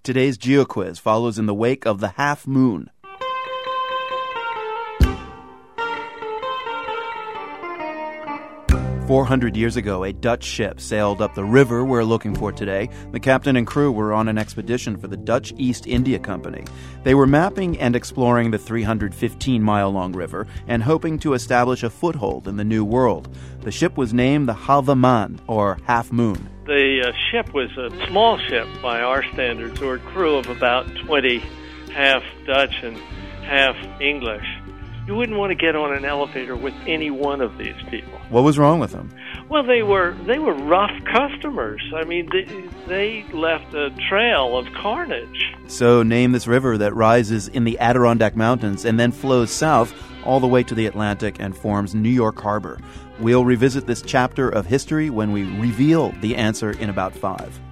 Today's GeoQuiz follows in the wake of the Half Moon. "400 years ago, a Dutch ship sailed up the river we're looking for today. The captain and crew were on an expedition for the Dutch East India Company. They were mapping and exploring the 315-mile-long river and hoping to establish a foothold in the New World. The ship was named the Halve Maan, or Half Moon. The ship was a small ship by our standards, or a crew of about 20, half Dutch and half English. You wouldn't want to get on an elevator with any one of these people. What was wrong with them? Well, they were rough customers. I mean, they left a trail of carnage. So name this river that rises in the Adirondack Mountains and then flows south all the way to the Atlantic and forms New York Harbor. We'll revisit this chapter of history when we reveal the answer in about 5.